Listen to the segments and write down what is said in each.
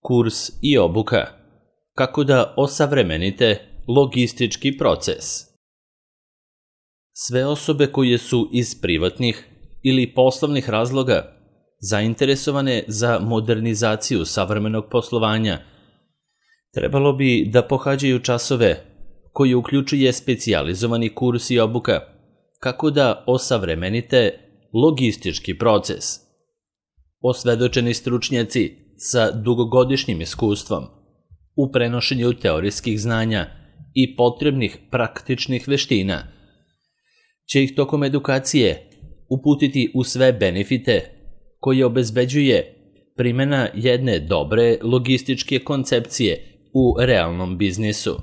Kurs i obuka. Kako da osavremenite logistički proces. Sve osobe koje su iz privatnih ili poslovnih razloga zainteresovane za modernizaciju savremenog poslovanja, trebalo bi da pohađaju časove koji uključuje specijalizovani kurs i obuka kako da osavremenite logistički proces. Osvedočeni stručnjaci sa dugogodišnjim iskustvom u prenošenju teorijskih znanja i potrebnih praktičnih veština će ih tokom edukacije uputiti u sve benefite koje obezbeđuje primjena jedne dobre logističke koncepcije u realnom biznisu.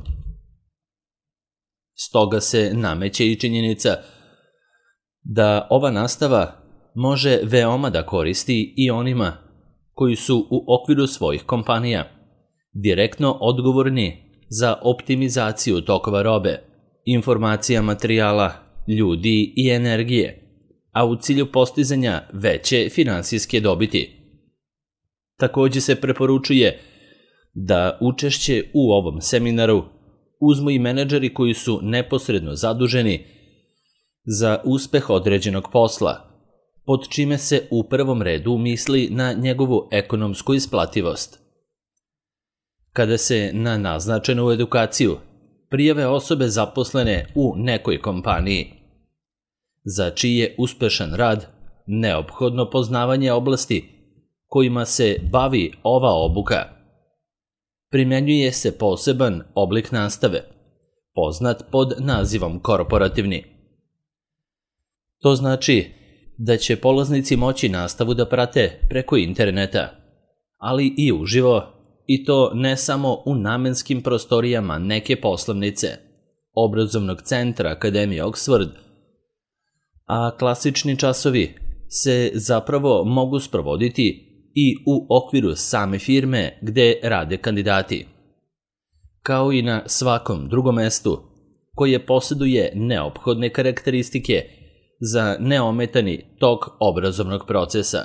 Stoga se nameće i činjenica da ova nastava može veoma da koristi i onima koji su u okviru svojih kompanija direktno odgovorni za optimizaciju tokova robe, informacija, materijala, ljudi i energije, a u cilju postizanja veće finansijske dobiti. Takođe se preporučuje da učešće u ovom seminaru uzmu i menadžeri koji su neposredno zaduženi za uspeh određenog posla, pod čime se u prvom redu misli na njegovu ekonomsku isplativost. Kada se na naznačenu edukaciju prijave osobe zaposlene u nekoj kompaniji, za čiji je uspešan rad neophodno poznavanje oblasti kojima se bavi ova obuka, primenjuje se poseban oblik nastave, poznat pod nazivom korporativni. To znači da će polaznici moći nastavu da prate preko interneta, ali i uživo, i to ne samo u namenskim prostorijama neke poslovnice, obrazovnog centra Akademije Oxford, a klasični časovi se zapravo mogu sprovoditi i u okviru same firme gde rade kandidati, kao i na svakom drugom mestu koje posjeduje neophodne karakteristike za neometani tok obrazovnog procesa.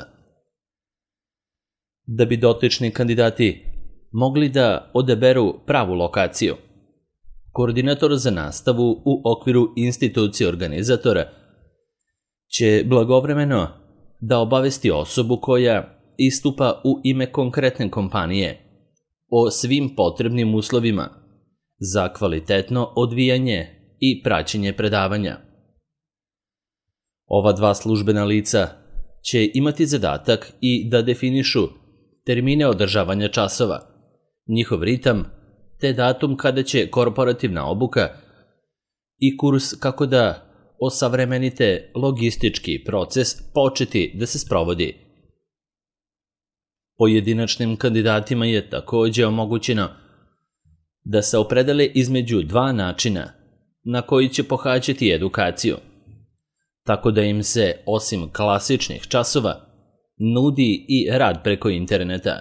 Da bi dotični kandidati mogli da odaberu pravu lokaciju, koordinator za nastavu u okviru institucije organizatora će blagovremeno da obavesti osobu koja istupa u ime konkretne kompanije o svim potrebnim uslovima za kvalitetno odvijanje i praćenje predavanja. Ova dva službena lica će imati zadatak i da definišu termine održavanja časova, njihov ritam, te datum kada će korporativna obuka i kurs kako da osavremenite logistički proces početi da se sprovodi. Pojedinačnim kandidatima je takođe omogućeno da se opredele između dva načina na koji će pohađati edukaciju, tako da im se, osim klasičnih časova, nudi i rad preko interneta.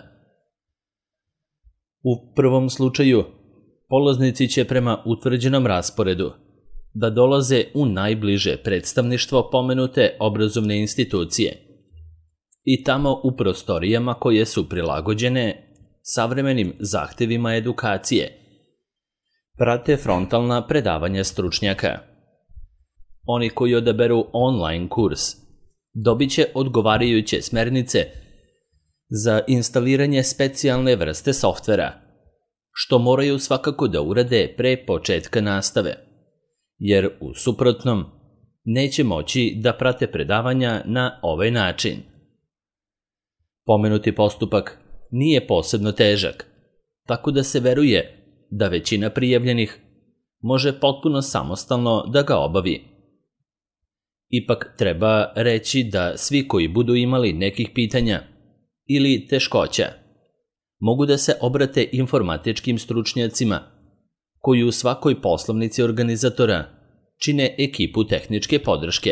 U prvom slučaju, polaznici će prema utvrđenom rasporedu da dolaze u najbliže predstavništvo pomenute obrazovne institucije i tamo u prostorijama koje su prilagođene savremenim zahtevima edukacije prate frontalna predavanja stručnjaka. Oni koji odaberu online kurs dobit će odgovarajuće smernice za instaliranje specijalne vrste softvera, što moraju svakako da urade pre početka nastave, jer u suprotnom neće moći da prate predavanja na ovaj način. Pomenuti postupak nije posebno težak, tako da se veruje da većina prijavljenih može potpuno samostalno da ga obavi. Ipak treba reći da svi koji budu imali nekih pitanja ili teškoća mogu da se obrate informatičkim stručnjacima koji u svakoj poslovnici organizatora čine ekipu tehničke podrške.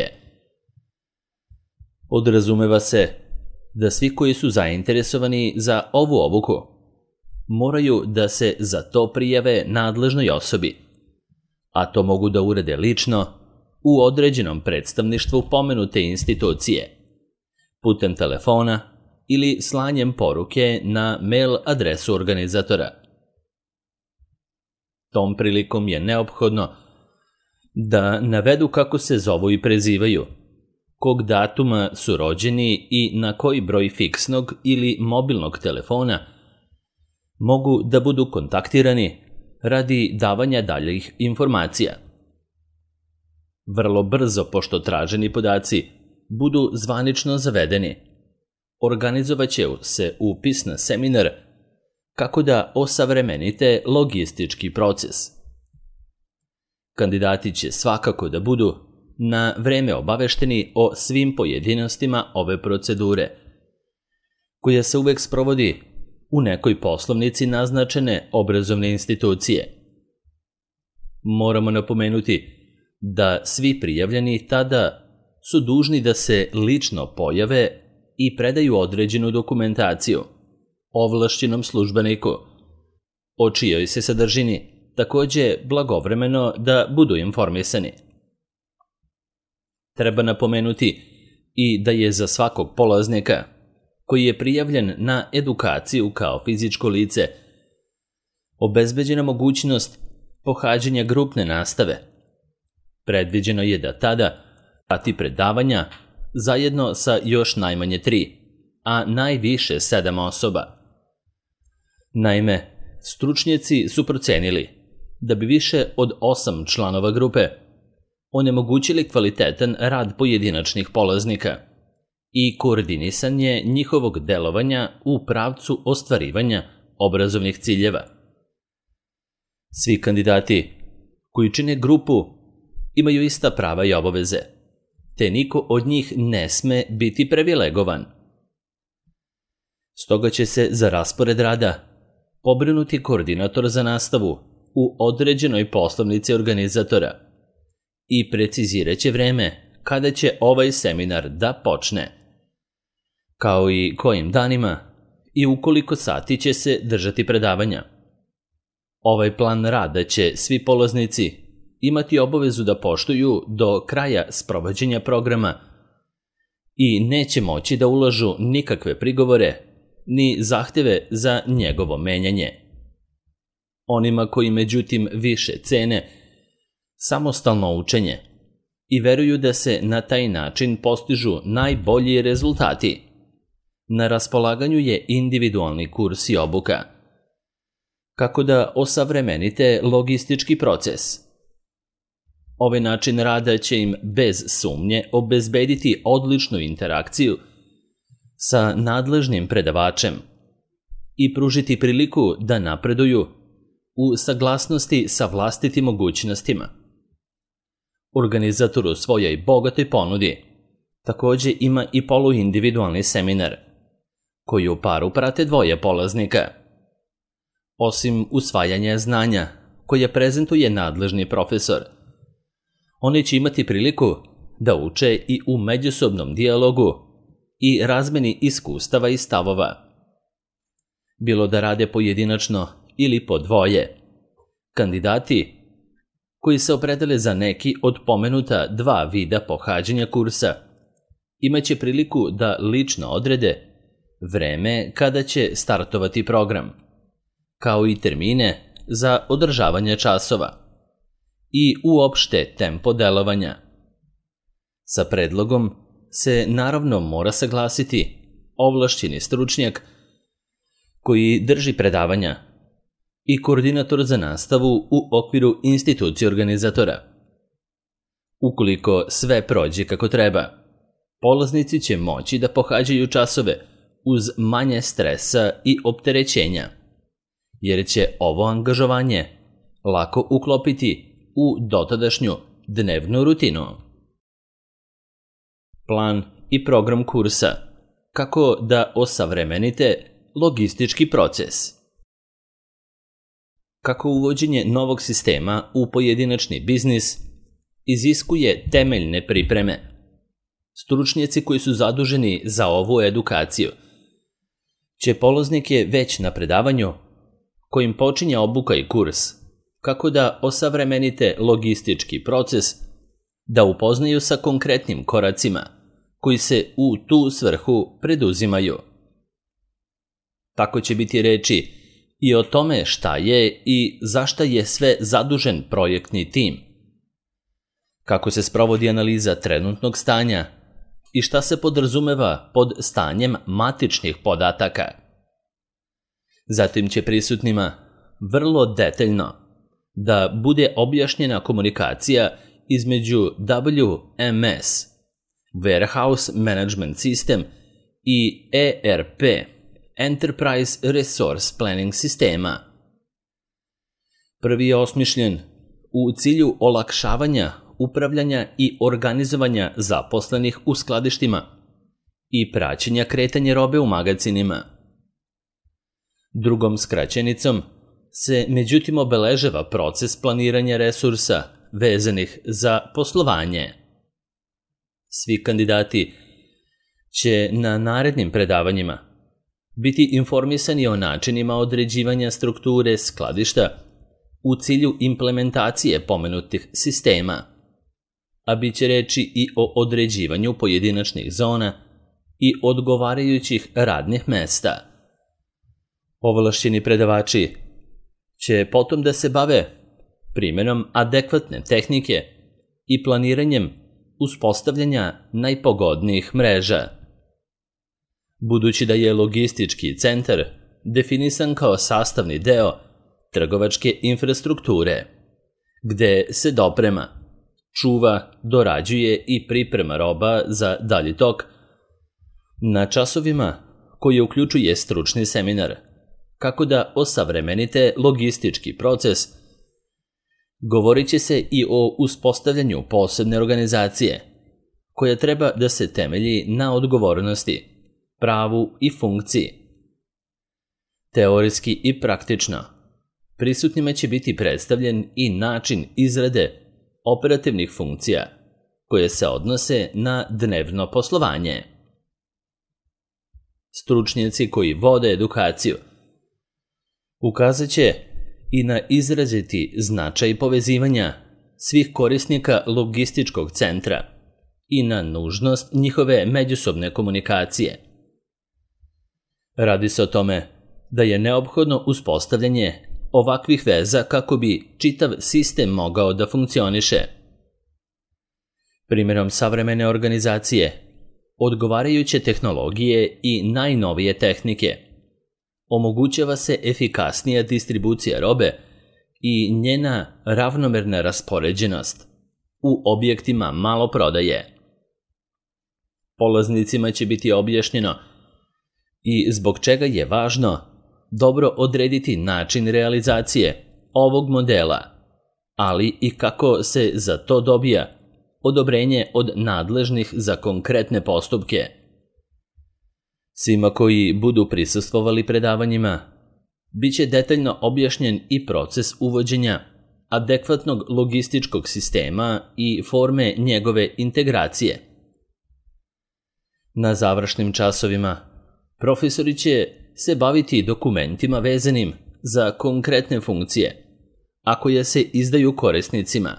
Podrazumeva se da svi koji su zainteresovani za ovu obuku moraju da se za to prijave nadležnoj osobi, a to mogu da urade lično u određenom predstavništvu pomenute institucije, putem telefona ili slanjem poruke na mail adresu organizatora. Tom prilikom je neophodno da navedu kako se zovu i prezivaju, kog datuma su rođeni i na koji broj fiksnog ili mobilnog telefona mogu da budu kontaktirani radi davanja daljih informacija. Vrlo brzo, pošto traženi podaci budu zvanično zavedeni, organizovaće se upis na seminar kako da osavremenite logistički proces. Kandidati će svakako da budu na vreme obavešteni o svim pojedinostima ove procedure, koja se uvek sprovodi u nekoj poslovnici naznačene obrazovne institucije. Moramo napomenuti da svi prijavljeni tada su dužni da se lično pojave i predaju određenu dokumentaciju ovlašćenom službeniku, o čijoj se sadržini takođe blagovremeno da budu informisani. Treba napomenuti i da je za svakog polaznika koji je prijavljen na edukaciju kao fizičko lice obezbeđena mogućnost pohađanja grupne nastave. Predviđeno je da tada prati predavanja zajedno sa još najmanje 3, a najviše 7 osoba. Naime, stručnjaci su procenili da bi više od 8 članova grupe onemogućili kvalitetan rad pojedinačnih polaznika i koordinisanje njihovog delovanja u pravcu ostvarivanja obrazovnih ciljeva. Svi kandidati koji čine grupu imaju ista prava i obaveze, te niko od njih ne sme biti privilegovan. Stoga će se za raspored rada pobrinuti koordinator za nastavu u određenoj poslovnici organizatora i precizirat će vreme kada će ovaj seminar da počne, kao i kojim danima i u koliko sati će se držati predavanja. Ovaj plan rada će svi polaznici imati obavezu da poštuju do kraja sprovođenja programa i neće moći da ulažu nikakve prigovore ni zahteve za njegovo menjanje. Onima koji međutim više cene samostalno učenje i veruju da se na taj način postižu najbolji rezultati, na raspolaganju je individualni kurs i obuka kako da osavremenite logistički proces. Ovaj način rada će im bez sumnje obezbediti odličnu interakciju sa nadležnim predavačem i pružiti priliku da napreduju u saglasnosti sa vlastitim mogućnostima. Organizator u svojoj bogatoj ponudi takođe ima i poluindividualni seminar, koji u paru prate 2 polaznika. Osim usvajanja znanja koje prezentuje nadležni profesor, oni će imati priliku da uče i u međusobnom dijalogu i razmeni iskustava i stavova. Bilo da rade pojedinačno ili po 2, kandidati koji se opredele za neki od pomenuta 2 vida pohađanja kursa imaće priliku da lično odrede vreme kada će startovati program, kao i termine za održavanje časova i uopšte tempo delovanja. Sa predlogom se naravno mora saglasiti ovlašćeni stručnjak koji drži predavanja i koordinator za nastavu u okviru institucije organizatora. Ukoliko sve prođe kako treba, polaznici će moći da pohađaju časove uz manje stresa i opterećenja, jer će ovo angažovanje lako uklopiti u dotadašnju dnevnu rutinu. Plan i program kursa kako da osavremenite logistički proces. Kako uvođenje novog sistema u pojedinačni biznis iziskuje temeljne pripreme, stručnjaci koji su zaduženi za ovu edukaciju će polaznike već na predavanju kojim počinje obuka i kurs kako da osavremenite logistički proces, da upoznaju sa konkretnim koracima koji se u tu svrhu preduzimaju Tako će biti reči i o tome šta je i za šta je sve zadužen projektni tim, kako se sprovodi analiza trenutnog stanja i šta se podrazumeva pod stanjem matičnih podataka. Zatim će prisutnima vrlo detaljno da bude objašnjena komunikacija između WMS, Warehouse Management System, i ERP, Enterprise Resource Planning sistema. Prvi je osmišljen u cilju olakšavanja upravljanja i organizovanja zaposlenih u skladištima i praćenja kretanja robe u magacinima. Drugom skraćenicom se međutim obeležava proces planiranja resursa vezanih za poslovanje. Svi kandidati će na narednim predavanjima biti informisani o načinima određivanja strukture skladišta u cilju implementacije pomenutih sistema, a bit će reči i o određivanju pojedinačnih zona i odgovarajućih radnih mesta. Ovlašćeni predavači će potom da se bave primjenom adekvatne tehnike i planiranjem uspostavljanja najpogodnijih mreža. Budući da je logistički centar definisan kao sastavni deo trgovačke infrastrukture, gde se doprema, čuva, dorađuje i priprema roba za dalji tok, na časovima koje uključuje stručni seminar kako da osavremenite logistički proces, govorit će se i o uspostavljanju posebne organizacije koja treba da se temelji na odgovornosti, pravu i funkciji. Teorijski i praktično, prisutnima će biti predstavljen i način izrade operativnih funkcija koje se odnose na dnevno poslovanje. Stručnjaci koji vode edukaciju ukazat će i na izraziti značaj povezivanja svih korisnika logističkog centra i na nužnost njihove međusobne komunikacije. Radi se o tome da je neophodno uspostavljanje ovakvih veza kako bi čitav sistem mogao da funkcioniše. Primjerom savremene organizacije, odgovarajuće tehnologije i najnovije tehnike, omogućava se efikasnija distribucija robe i njena ravnomerna raspoređenost u objektima maloprodaje. Polaznicima će biti objašnjeno i zbog čega je važno dobro odrediti način realizacije ovog modela, ali i kako se za to dobija odobrenje od nadležnih za konkretne postupke. Svima koji budu prisustvovali predavanjima, bit će detaljno objašnjen i proces uvođenja adekvatnog logističkog sistema i forme njegove integracije. Na završnim časovima profesori će se baviti dokumentima vezanim za konkretne funkcije, a koje se izdaju korisnicima.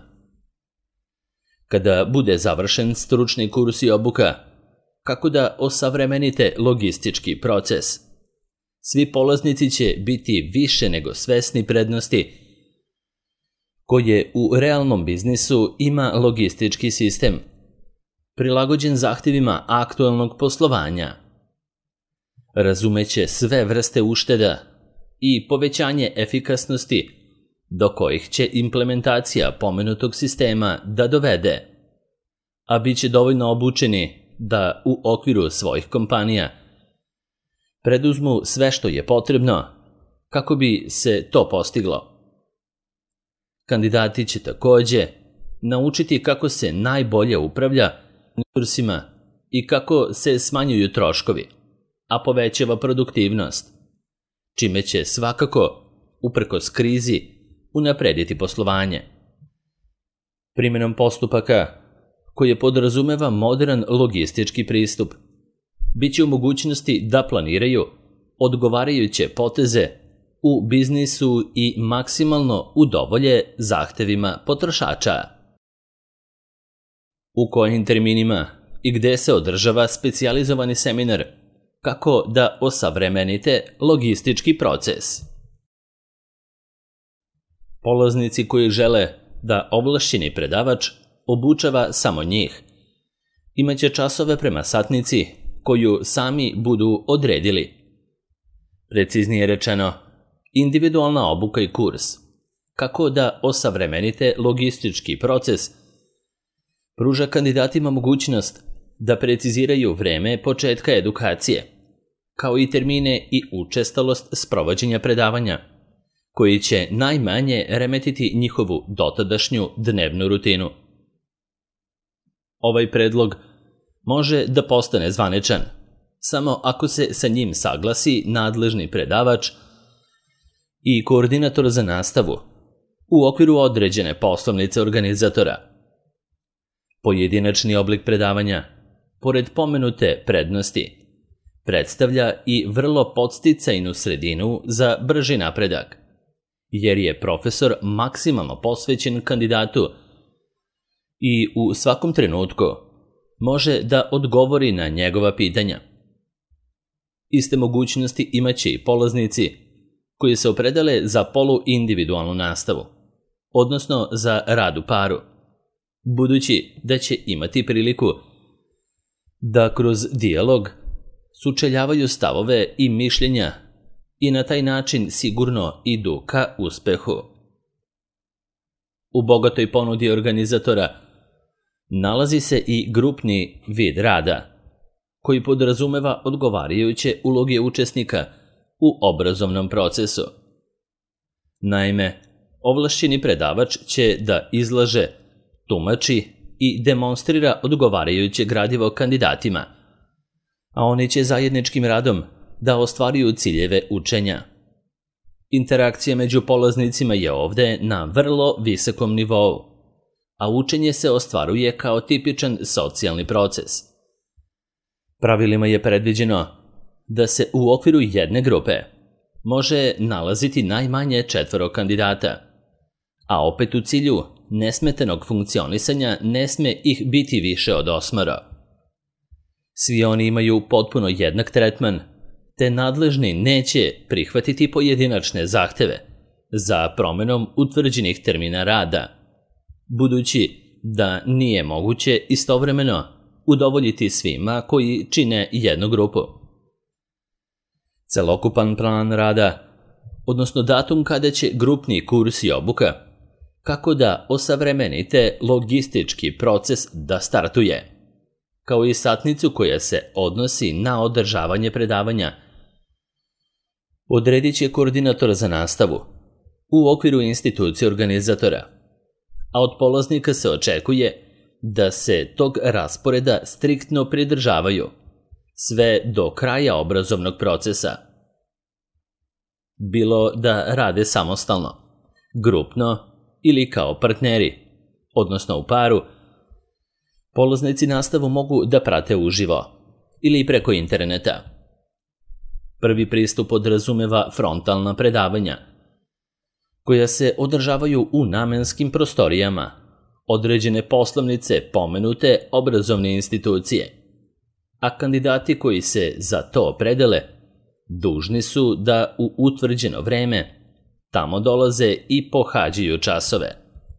Kada bude završen stručni kurs i obuka kako da osavremenite logistički proces, svi polaznici će biti više nego svesni prednosti koje u realnom biznisu ima logistički sistem, prilagođen zahtjevima aktualnog poslovanja. Razumeće sve vrste ušteda i povećanje efikasnosti do kojih će implementacija pomenutog sistema da dovede, a bit će dovoljno obučeni da u okviru svojih kompanija preduzmu sve što je potrebno kako bi se to postiglo. Kandidati će također naučiti kako se najbolje upravlja resursima i kako se smanjuju troškovi, a povećava produktivnost, čime će svakako, uprkos krizi, unaprediti poslovanje. Primjenom postupaka koje podrazumeva modern logistički pristup, bit će u mogućnosti da planiraju odgovarajuće poteze u biznisu i maksimalno udovolje zahtevima potrošača. U kojim terminima i gde se održava specijalizovani seminar kako da osavremenite logistički proces. Polaznici koji žele da ovlašćeni predavač obučava samo njih, imaće časove prema satnici koju sami budu odredili. Preciznije rečeno, individualna obuka i kurs, kako da osavremenite logistički proces, pruža kandidatima mogućnost da preciziraju vreme početka edukacije, kao i termine i učestalost sprovođenja predavanja, koji će najmanje remetiti njihovu dotadašnju dnevnu rutinu. Ovaj predlog može da postane zvaničan samo ako se sa njim saglasi nadležni predavač i koordinator za nastavu u okviru određene poslovnice organizatora. Pojedinačni oblik predavanja, pored pomenute prednosti, predstavlja i vrlo podsticajnu sredinu za brži napredak, jer je profesor maksimalno posvećen kandidatu i u svakom trenutku može da odgovori na njegova pitanja. Iste mogućnosti imaće i polaznici koji se opredele za poluindividualnu nastavu, odnosno za rad u paru, budući da će imati priliku da kroz dijalog sučeljavaju stavove i mišljenja i na taj način sigurno idu ka uspehu. U bogatoj ponudi organizatora nalazi se i grupni vid rada, koji podrazumeva odgovarajuće uloge učesnika u obrazovnom procesu. Naime, ovlašćeni predavač će da izlaže, tumači i demonstrira odgovarajuće gradivo kandidatima, a oni će zajedničkim radom da ostvaruju ciljeve učenja. Interakcija među polaznicima je ovde na vrlo visokom nivou, a učenje se ostvaruje kao tipičan socijalni proces. Pravilima je predviđeno da se u okviru jedne grupe može nalaziti najmanje 4 kandidata, a opet u cilju nesmetanog funkcionisanja ne sme ih biti više od 8. Svi oni imaju potpuno jednak tretman, te nadležni neće prihvatiti pojedinačne zahteve za promenom utvrđenih termina rada, budući da nije moguće istovremeno udovoljiti svima koji čine jednu grupu. Celokupan plan rada, odnosno datum kada će grupni kurs i obuka, kako da osavremenite logistički proces da startuje, kao i satnicu koja se odnosi na održavanje predavanja, odredit će koordinator za nastavu u okviru institucije organizatora, a od polaznika se očekuje da se tog rasporeda striktno pridržavaju sve do kraja obrazovnog procesa. Bilo da rade samostalno, grupno ili kao partneri, odnosno u paru, polaznici nastavu mogu da prate uživo ili preko interneta. Prvi pristup podrazumeva frontalna predavanja, koja se održavaju u namenskim prostorijama, određene poslovnice pomenute obrazovne institucije, a kandidati koji se za to predele dužni su da u utvrđeno vreme tamo dolaze i pohađaju časove.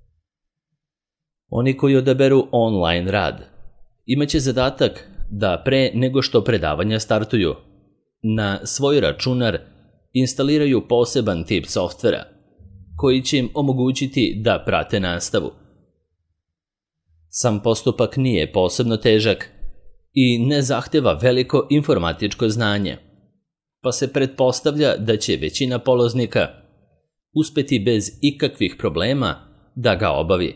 Oni koji odaberu online rad imaće zadatak da pre nego što predavanja startuju, na svoj računar instaliraju poseban tip softvera koji će im omogućiti da prate nastavu. Sam postupak nije posebno težak i ne zahteva veliko informatičko znanje, pa se pretpostavlja da će većina polaznika uspeti bez ikakvih problema da ga obavi.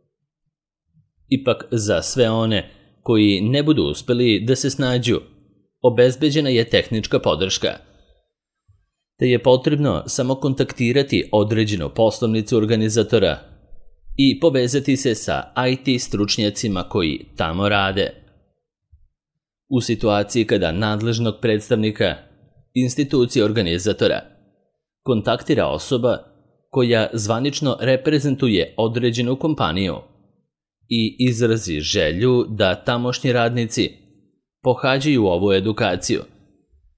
Ipak za sve one koji ne budu uspeli da se snađu, obezbeđena je tehnička podrška, te je potrebno samo kontaktirati određenu poslovnicu organizatora i povezati se sa IT stručnjacima koji tamo rade. U situaciji kada nadležnog predstavnika institucije organizatora kontaktira osoba koja zvanično reprezentuje određenu kompaniju i izrazi želju da tamošnji radnici pohađaju ovu edukaciju,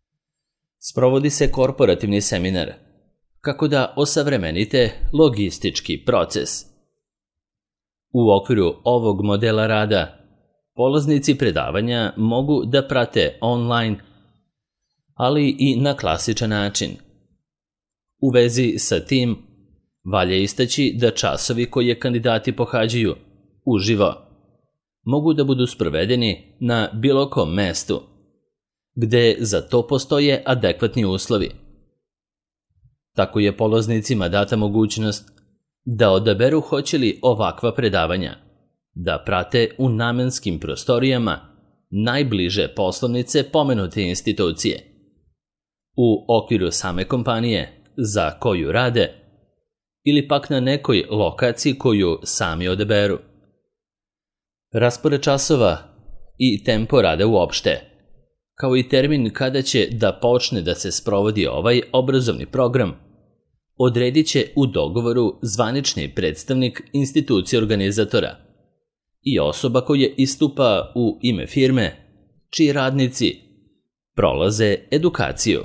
Sprovodi se korporativni seminar kako da osavremenite logistički proces. U okviru ovog modela rada, polaznici predavanja mogu da prate online, ali i na klasičan način. U vezi sa tim, valja istaći da časovi koje kandidati pohađaju uživo mogu da budu sprovedeni na bilo kom mestu, gde za to postoje adekvatni uslovi. Tako je polaznicima data mogućnost da odaberu hoće li ovakva predavanja da prate u namenskim prostorijama najbliže poslovnice pomenute institucije, u okviru same kompanije za koju rade ili pak na nekoj lokaciji koju sami odaberu. Raspored časova i tempo rada uopšte, kao i termin kada će da počne da se sprovodi ovaj obrazovni program, odredit će u dogovoru zvanični predstavnik institucije organizatora i osoba koja istupa u ime firme čiji radnici prolaze edukaciju.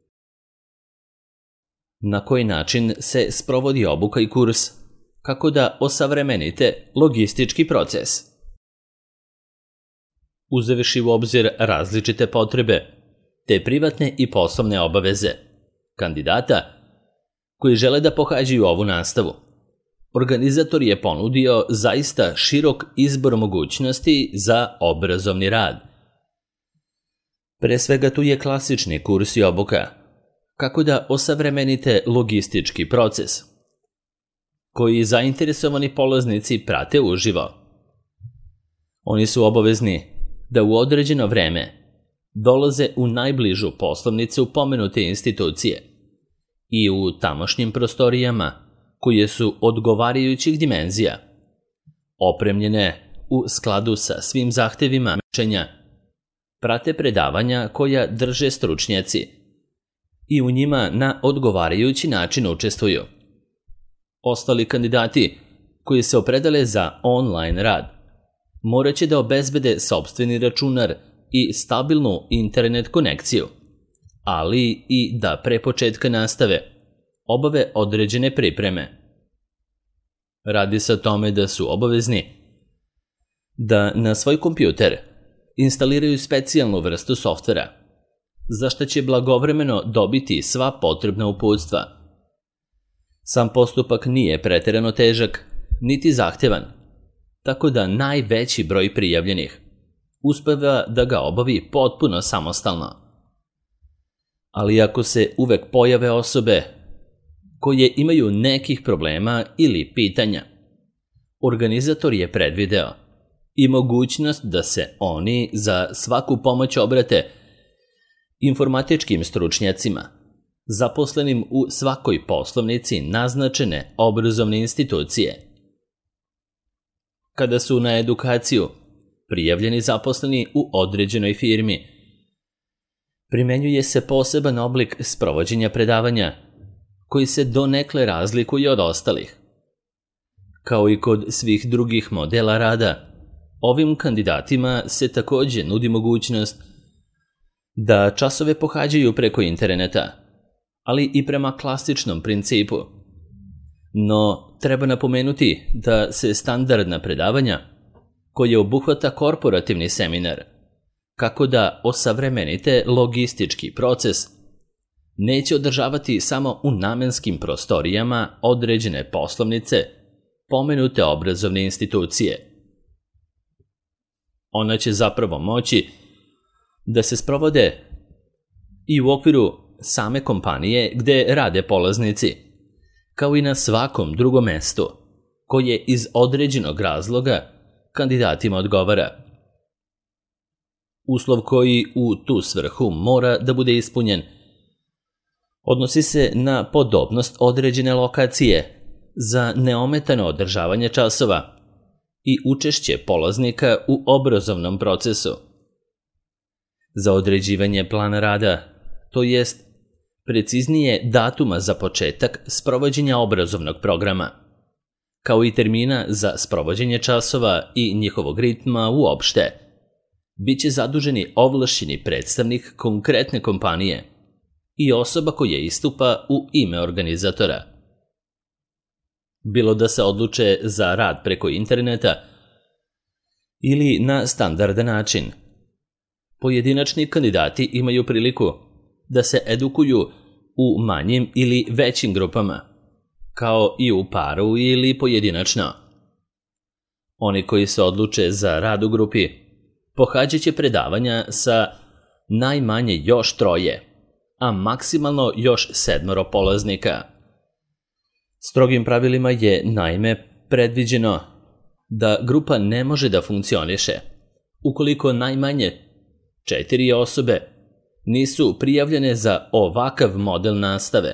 Na koji način se sprovodi obuka i kurs kako da osavremenite logistički proces? Uzevši u obzir različite potrebe, te privatne i poslovne obaveze kandidata koji žele da pohađaju ovu nastavu, organizator je ponudio zaista širok izbor mogućnosti za obrazovni rad. Pre svega tu je klasični kurs i obuka, kako da osavremenite logistički proces, koji zainteresovani polaznici prate uživo. Oni su obavezni da u određeno vreme dolaze u najbližu poslovnicu pomenute institucije i u tamošnjim prostorijama koje su odgovarajućih dimenzija, opremljene u skladu sa svim zahtevima učenja, prate predavanja koja drže stručnjaci i u njima na odgovarajući način učestvuju. Ostali kandidati koji se opredele za online rad morat će da obezbede sopstveni računar i stabilnu internet konekciju, ali i da pre početka nastave obave određene pripreme. Radi se o tome da su obavezni da na svoj kompjuter instaliraju specijalnu vrstu softvera, za što će blagovremeno dobiti sva potrebna uputstva. Sam postupak nije preterano težak, niti zahtevan, tako da najveći broj prijavljenih uspeva da ga obavi potpuno samostalno. Ali ako se uvek pojave osobe koje imaju nekih problema ili pitanja, organizator je predvideo i mogućnost da se oni za svaku pomoć obrate informatičkim stručnjacima, zaposlenim u svakoj poslovnici naznačene obrazovne institucije. Kada su na edukaciju prijavljeni zaposleni u određenoj firmi, primenjuje se poseban oblik sprovođenja predavanja koji se donekle razlikuje od ostalih. Kao i kod svih drugih modela rada, ovim kandidatima se takođe nudi mogućnost da časove pohađaju preko interneta, ali i prema klasičnom principu. No, treba napomenuti da se standardna predavanja, koje obuhvata korporativni seminar, kako da osavremenite logistički proces, neće održavati samo u namenskim prostorijama određene poslovnice pomenute obrazovne institucije. Ona će zapravo moći da se sprovode i u okviru same kompanije gde rade polaznici, kao i na svakom drugom mestu koje iz određenog razloga kandidatima odgovara. Uslov koji u tu svrhu mora da bude ispunjen odnosi se na podobnost određene lokacije za neometano održavanje časova i učešće polaznika u obrazovnom procesu. Za određivanje plana rada, to jest preciznije datuma za početak sprovođenja obrazovnog programa, kao i termina za sprovođenje časova i njihovog ritma uopšte, bit će zaduženi ovlašćeni predstavnik konkretne kompanije i osoba koja istupa u ime organizatora. Bilo da se odluče za rad preko interneta ili na standardan način. Pojedinačni kandidati imaju priliku da se edukuju u manjim ili većim grupama, kao i u paru ili pojedinačno. Oni koji se odluče za rad u grupi pohađat će predavanja sa najmanje još 3, a maksimalno još 7 polaznika. Strogim pravilima je naime predviđeno da grupa ne može da funkcioniše ukoliko najmanje 4 osobe nisu prijavljene za ovakav model nastave.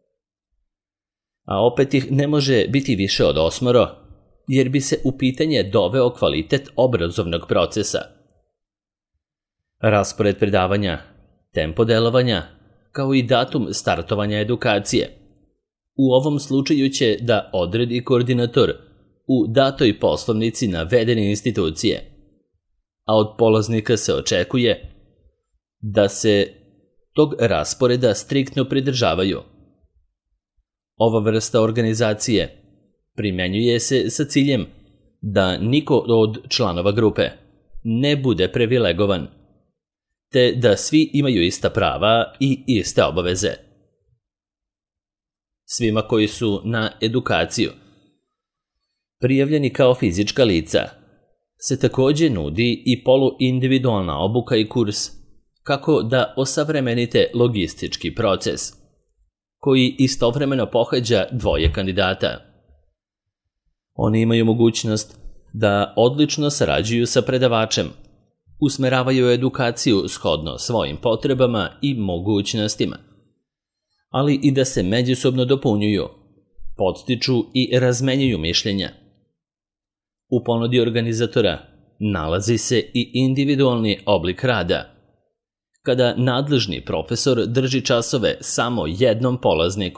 A opet ih ne može biti više od 8, jer bi se u pitanje doveo kvalitet obrazovnog procesa. Raspored predavanja, tempo delovanja, kao i datum startovanja edukacije. U ovom slučaju će da odredi koordinator u datoj poslovnici navedene institucije, a od polaznika se očekuje da se tog rasporeda striktno pridržavaju. Ova vrsta organizacije primjenjuje se sa ciljem da niko od članova grupe ne bude privilegovan, te da svi imaju ista prava i iste obaveze. Svima koji su na edukaciju prijavljeni kao fizička lica se također nudi i poluindividualna obuka i kurs kako da osavremenite logistički proces, koji istovremeno pohađa 2 kandidata. Oni imaju mogućnost da odlično sarađuju sa predavačem, usmeravaju edukaciju shodno svojim potrebama i mogućnostima, ali i da se međusobno dopunjuju, podstiču i razmenjuju mišljenja. U ponudi organizatora nalazi se i individualni oblik rada, kada nadležni profesor drži časove samo jednom polazniku.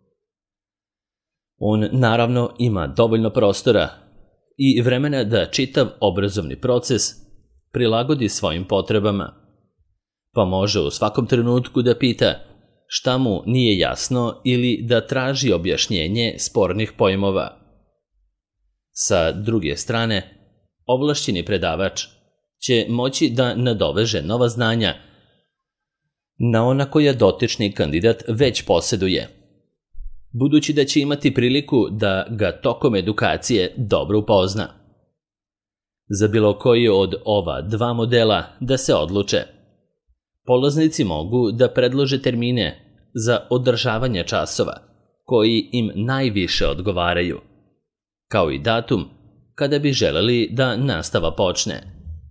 On naravno ima dovoljno prostora i vremena da čitav obrazovni proces prilagodi svojim potrebama, pa može u svakom trenutku da pita šta mu nije jasno ili da traži objašnjenje spornih pojmova. Sa druge strane, ovlašćeni predavač će moći da nadoveže nova znanja na ona koja dotični kandidat već posjeduje, budući da će imati priliku da ga tokom edukacije dobro upozna. Za bilo koji od ova 2 modela da se odluče, polaznici mogu da predlože termine za održavanje časova koji im najviše odgovaraju, kao i datum kada bi želeli da nastava počne.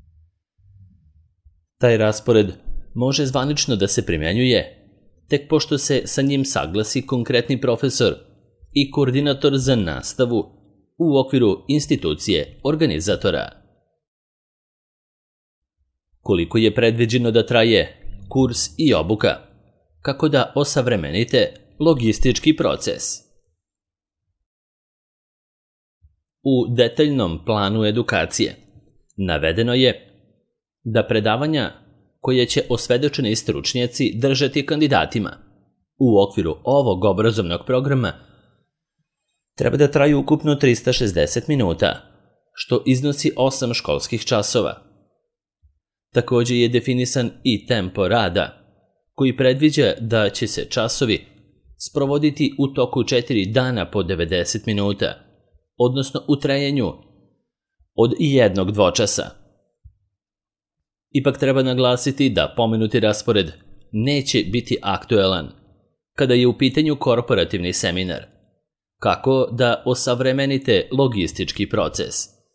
Taj raspored može zvanično da se primjenjuje tek pošto se sa njim saglasi konkretni profesor i koordinator za nastavu u okviru institucije organizatora. Koliko je predviđeno da traje kurs i obuka, kako da osavremenite logistički proces? U detaljnom planu edukacije navedeno je da predavanja koje će osvedočeni stručnjaci držati kandidatima u okviru ovog obrazovnog programa treba da traju ukupno 360 minuta, što iznosi 8 školskih časova. Također je definisan i tempo rada, koji predviđa da će se časovi sprovoditi u toku 4 dana po 90 minuta, odnosno u trajanju od 1 dvočasa. Ipak treba naglasiti da pomenuti raspored neće biti aktuelan kada je u pitanju korporativni seminar, kako da osavremenite logistički proces.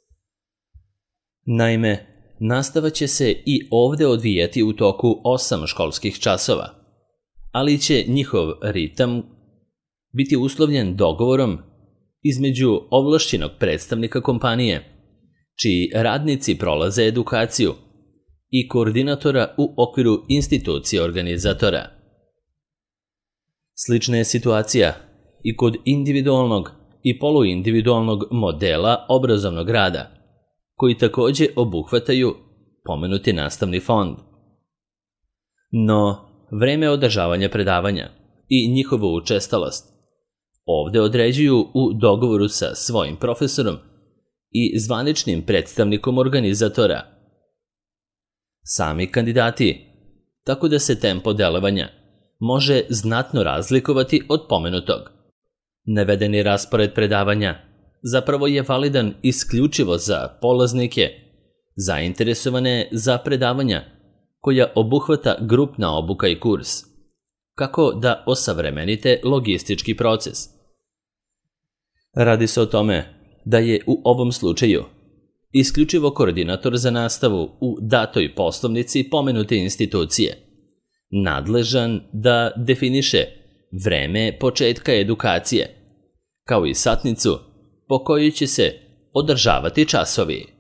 Naime, nastava će se i ovdje odvijati u toku 8 školskih časova, ali će njihov ritam biti uslovljen dogovorom između ovlašćenog predstavnika kompanije, čiji radnici prolaze edukaciju, i koordinatora u okviru institucije organizatora. Slična je situacija i kod individualnog i poluindividualnog modela obrazovnog rada, koji također obuhvataju pomenuti nastavni fond. No, vreme održavanja predavanja i njihovu učestalost ovde određuju u dogovoru sa svojim profesorom i zvaničnim predstavnikom organizatora. Sami kandidati, tako da se tempo delovanja može znatno razlikovati od pomenutog. Navedeni raspored predavanja zapravo je validan isključivo za polaznike zainteresovane za predavanja koja obuhvata grupna obuka i kurs, kako da osavremenite logistički proces. Radi se o tome da je u ovom slučaju isključivo koordinator za nastavu u datoj poslovnici pomenute institucije nadležan da definiše vreme početka edukacije, kao i satnicu po kojoj će se održavati časovi.